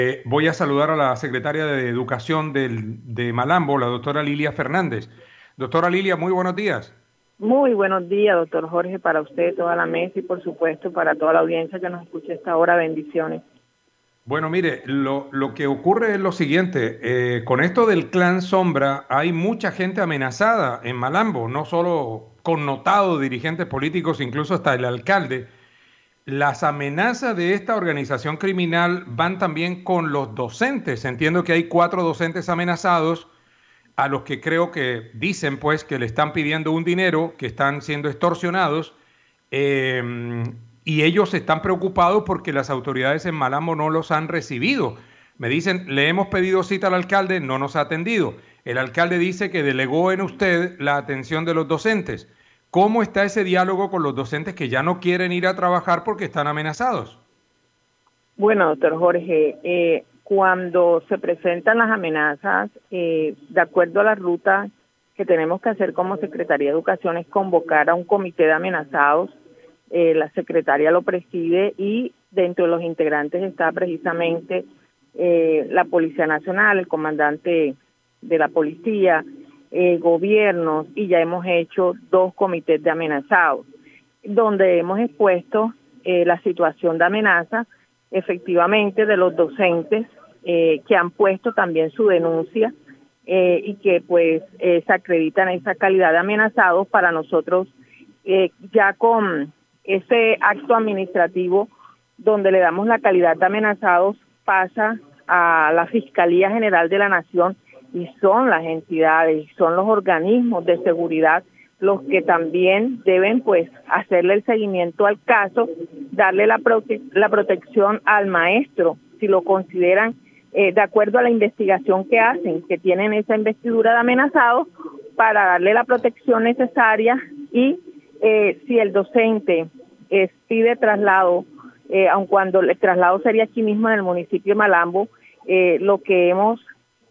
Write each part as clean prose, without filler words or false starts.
Voy a saludar a la secretaria de Educación de Malambo, la doctora Lilia Fernández. Doctora Lilia, muy buenos días. Muy buenos días, doctor Jorge, para usted, toda la mesa y por supuesto para toda la audiencia que nos escucha a esta hora. Bendiciones. Bueno, mire, lo que ocurre es lo siguiente. Con esto del Clan Sombra hay mucha gente amenazada en Malambo, no solo connotados dirigentes políticos, incluso hasta el alcalde. Las amenazas de esta organización criminal van también con los docentes. Entiendo que hay 4 docentes amenazados a los que creo que dicen pues que le están pidiendo un dinero, que están siendo extorsionados, eh, y ellos están preocupados porque las autoridades en Malambo no los han recibido. Me dicen, le hemos pedido cita al alcalde, no nos ha atendido. El alcalde dice que delegó en usted la atención de los docentes. ¿Cómo está ese diálogo con los docentes que ya no quieren ir a trabajar porque están amenazados? Bueno, doctor Jorge, cuando se presentan las amenazas, de acuerdo a la ruta que tenemos que hacer como Secretaría de Educación es convocar a un comité de amenazados. La secretaria lo preside y dentro de los integrantes está precisamente la Policía Nacional, el comandante de la policía, gobiernos, y ya hemos hecho 2 comités de amenazados, donde hemos expuesto la situación de amenaza efectivamente de los docentes que han puesto también su denuncia y que pues se acreditan esa calidad de amenazados. Para nosotros ya con ese acto administrativo donde le damos la calidad de amenazados pasa a la Fiscalía General de la Nación y son las entidades, son los organismos de seguridad los que también deben pues hacerle el seguimiento al caso, darle la protección al maestro, si lo consideran de acuerdo a la investigación que hacen, que tienen esa investidura de amenazados, para darle la protección necesaria y si el docente pide traslado, aun cuando el traslado sería aquí mismo en el municipio de Malambo, lo que hemos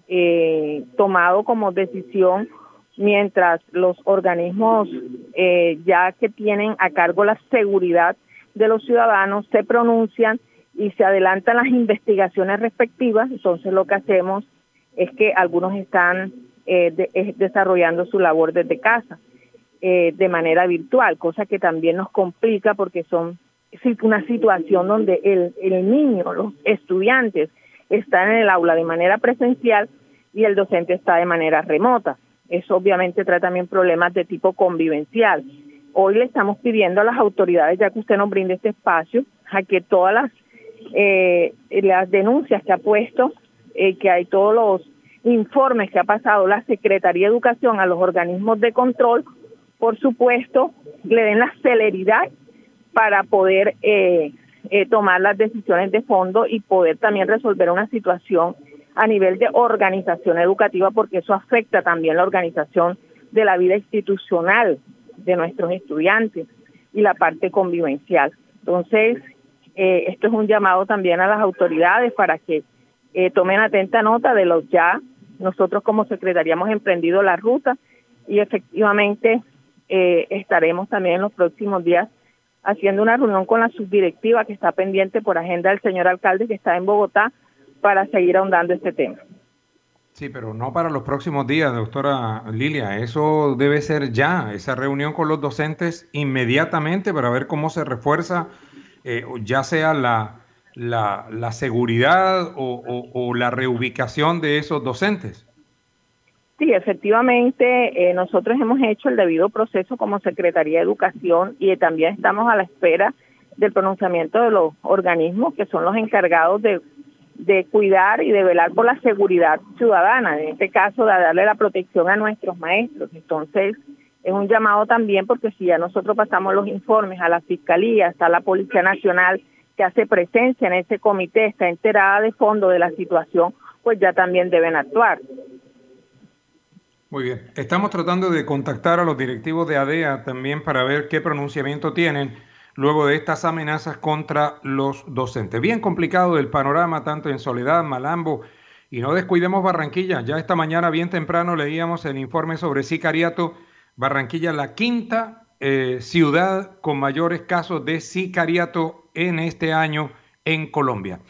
tomado como decisión, mientras los organismos ya que tienen a cargo la seguridad de los ciudadanos se pronuncian y se adelantan las investigaciones respectivas, entonces lo que hacemos es que algunos están desarrollando su labor desde casa de manera virtual, cosa que también nos complica porque son una situación donde el niño, los estudiantes están en el aula de manera presencial y el docente está de manera remota. Eso obviamente trae también problemas de tipo convivencial. Hoy le estamos pidiendo a las autoridades, ya que usted nos brinda este espacio, a que todas las denuncias que ha puesto, que hay todos los informes que ha pasado la Secretaría de Educación a los organismos de control, por supuesto, le den la celeridad para poder tomar las decisiones de fondo y poder también resolver una situación a nivel de organización educativa, porque eso afecta también la organización de la vida institucional de nuestros estudiantes y la parte convivencial. Entonces, esto es un llamado también a las autoridades para que tomen atenta nota de los ya. Nosotros como Secretaría hemos emprendido la ruta y efectivamente estaremos también en los próximos días haciendo una reunión con la subdirectiva que está pendiente por agenda del señor alcalde, que está en Bogotá, para seguir ahondando este tema. Sí, pero no para los próximos días, doctora Lilia. Eso debe ser ya, esa reunión con los docentes inmediatamente para ver cómo se refuerza, ya sea la seguridad o la reubicación de esos docentes. Sí, efectivamente, nosotros hemos hecho el debido proceso como Secretaría de Educación y también estamos a la espera del pronunciamiento de los organismos que son los encargados de cuidar y de velar por la seguridad ciudadana, en este caso de darle la protección a nuestros maestros. Entonces, es un llamado también porque si ya nosotros pasamos los informes a la Fiscalía, está la Policía Nacional que hace presencia en ese comité, está enterada de fondo de la situación, pues ya también deben actuar. Muy bien. Estamos tratando de contactar a los directivos de ADEA también para ver qué pronunciamiento tienen luego de estas amenazas contra los docentes. Bien complicado el panorama, tanto en Soledad, Malambo, y no descuidemos Barranquilla. Ya esta mañana, bien temprano, leíamos el informe sobre sicariato. Barranquilla, la quinta ciudad con mayores casos de sicariato en este año en Colombia.